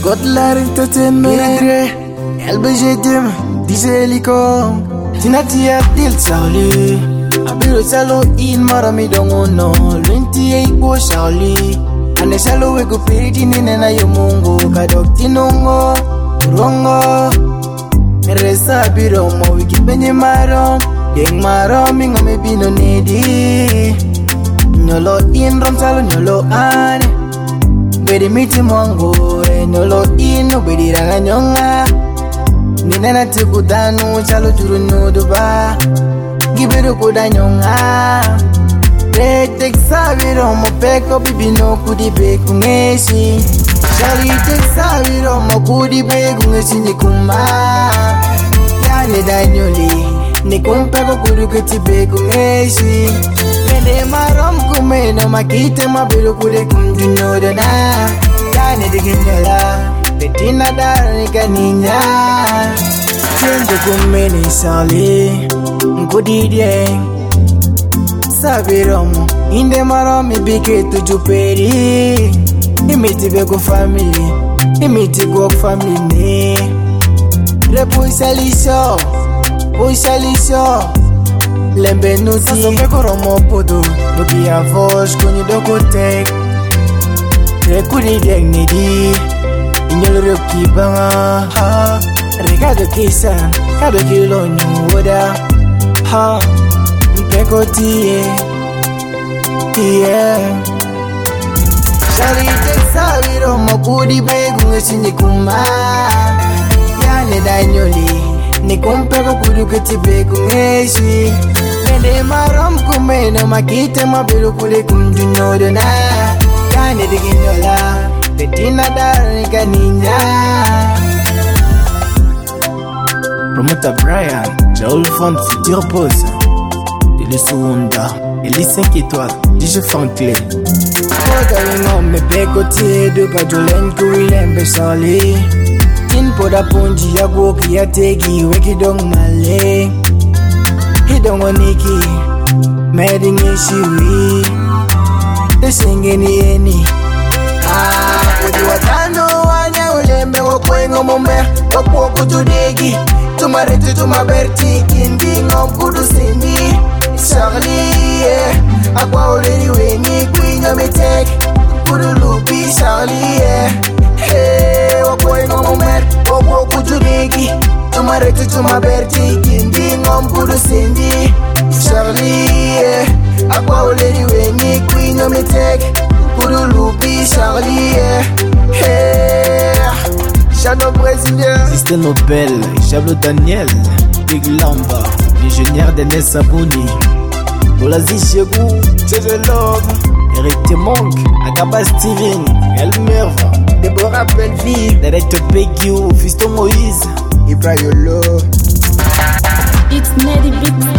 Godlar Entertainment LBG Dim DJ Liko Tinatia Dil Sauli Abiro Salo in Marami Dongono Lunti Eiko Sauli Ane Salo Wego Piriti Nina Yomungo Kadok Tinongo Rongo Resa Biro Mo Wiki Benye Marom Deng Marom Ingo Me Bino Nedi Nyolo in Rom Salo Nyolo Ane Bedi miti mwangu Nolo inu bedi ranga nyonga Ninena tekudanu Chalo juru nuduba Gibiru kuda nyonga Tek saviro Mopeko bibino kudi beku ngeshi Shali tek saviro Mokudi beku ngeshi nikuma Yane danyoli Nikumpeko kudu keti beku ngeshi Mende marom kumeno Makite mabiru kude kumjunodo na Yane diginyola Betina dara nika ninya Chenjo kumene sali Nkudidye Sabiromo Inde marom ibike tujuperi Imiti beko family Imiti go family ne Repuisalisho Puisalisho Lembe nuti Saso beko romo podo Doki avosh konyi doko tek Rekudi dek nedi Inyolo roki banga Rekado kisa Kado kilo nyuwoda Mpeko tiye Shari tek saviro Mokudi begu ngesinye kuma Yane danyoli Nikumpeko kudu keti begu ngeshi Mende marom kumeno Makite mabiru kule kumjunodo na Yane diginyola Betina dara nika ninya Promoter Brian Jaoul Font Futur Pose Dele Suunda Eli 5 étoiles DJ Franklin Oda wingo me beko tie Dupa jolen kuilembe sali In poda punji ya goki ya tegi Weki dong male Hidong oniki Medi ngishiwi Desingeni eni Kudi watano wanya ulembe Wakwengo mombe Wakwo kutudegi Tumareti tumaberti Kindingo mkudu sindi Charlie Akwa uleri weni Kwinya mitek Kudu lupi Charlie Wakwengo mombe Wakwo kutudegi Tumareti tumaberti Kindingo mkudu sindi Charlie Akwa uleri weni Kwinya mitek Kudu lupi Charlie Shadow brésilien Système Nobel, Jablo Daniel Big Lamba, l'ingénieur d'Enes Sabouni Bolazi Chegou, Tchèze Love Eric Temonk, Agaba Steven Elmerva, Deborah Belleville Directeur Peggy, Fiston Moïse Ibrayolo It's Neddy Big